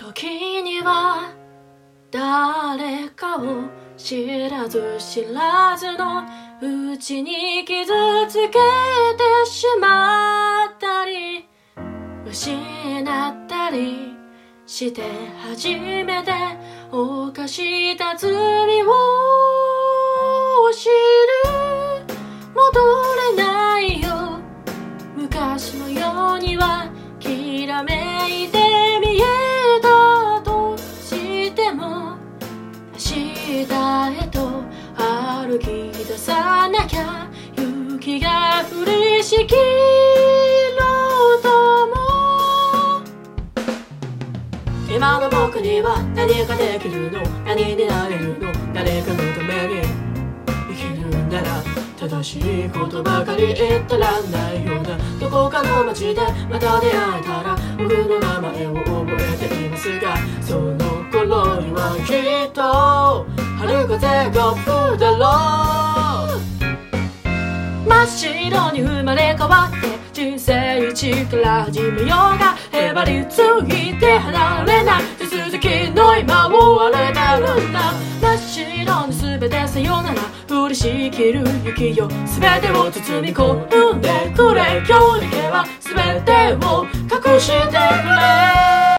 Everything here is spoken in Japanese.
時には誰かを知らず知らずのうちに傷つけてしまったり失ったりして初めて犯した罪を知る。戻れないよ昔のようにはきらめいて見えたとしても明日へと歩き出さなきゃ雪が降りしきろうとも。今の僕には何ができるの、何になれるの、誰かのために生きるんなら正しいことばかり言ったらないようなどこかの街でまた出会えたら僕の名前を覚えていますがその頃にはきっと春風が吹くだろう。真っ白に生まれ変わって人生一から始めようがへばりついて離れない手続きの今を荒れてるんだ。真っ白に全てさよなら降りしきる雪よ全てを包み込んでくれ今日だけは全てを隠してくれ。